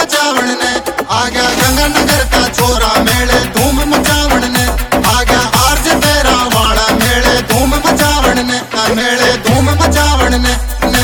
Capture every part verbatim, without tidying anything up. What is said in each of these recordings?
मचावण ने, आ गया गंगानगर का छोरा मेले धूम मचावण ने, आ गया आरज तेरा वाला मेले धूम मचावण ने, मेले धूम मचावण ने, ने।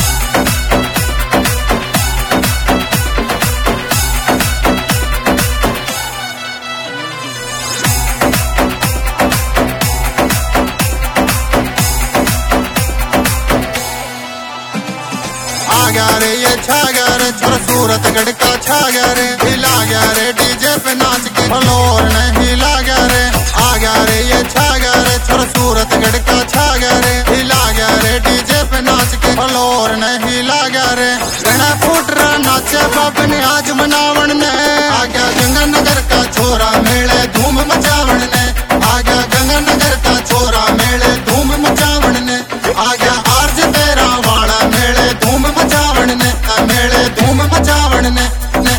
आ गया रे ये छा गया रे छोरा सूरतगढ़ का छा गया रे, हिला गया रे डीजे पे नाच के फ्लोर ने हिला गया रे, आ गया रे ये छा गया रे छोरा सूरतगढ़ का छा गया रे, हिला गया रे डीजे पे नाच के फ्लोर ने हिला गया रे, गणा फूट रहा नाचे बाप ने आज मनावण ने, आ गया गंगानगर का छोरा मेले धूम मचावण ने, आ गया गंगानगर का छोरा मेले धूम मचावण ने, आ गया आरज तेरा वाला मेले धूम मचावण ने, मेले धूम मचावण ने, ने।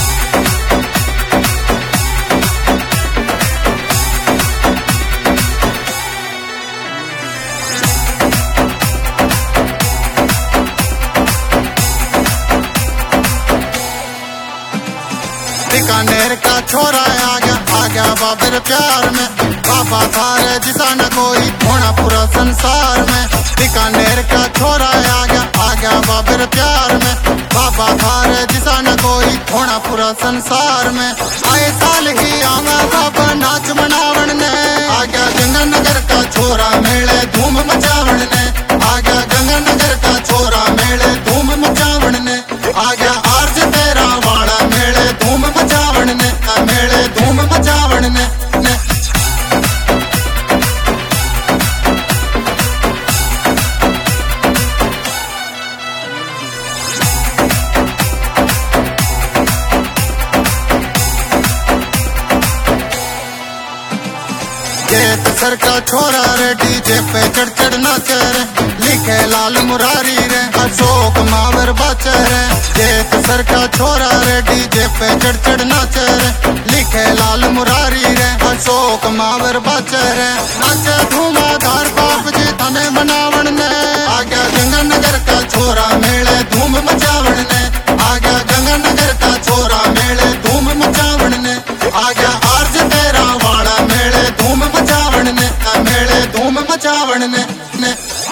बीकानेर का छोरा आ गया, आ गया बाबर प्यार में, बाबा थारे जिसा न कोई होना पूरा संसार में, बीकानेर का छोरा आ गया, आ गया बाबर प्यार में, बाबा थारे जिसा न कोई होना पूरा संसार में, आए साल ही आवा बाबा नाच मनावण ने, आ गया गंगानगर का छोरा मेले धूम मचावण ने, आ गया गंगानगर का छोरा मेले धूम मचावण ने, आ गया आरज तेरा वाला मेले धूम मचावण ने, मेले धूम मचावण ने, ने। जेत सर का छोरा रे डीजे पे चढ़ चढ़ नाचे रे, लिखे लाल मुरारी रे अशोक मावर बाचे रे, जेत सर का छोरा रे डीजे पे चढ़ चढ़ नाचे रे, लिखे लाल मुरारी रे अशोक मावर बाचे रे, नाचे धूमाधार बाप जी थाने मनावण ने, आ गया गंगानगर का छोरा मेले धूम मचावण ने, आ गया गंगानगर का छोरा मेले धूम मचावण ने, आ गया आरज तेरा वाला मेले धूम मचावण ने, मेले धूम मचावण ने, ने।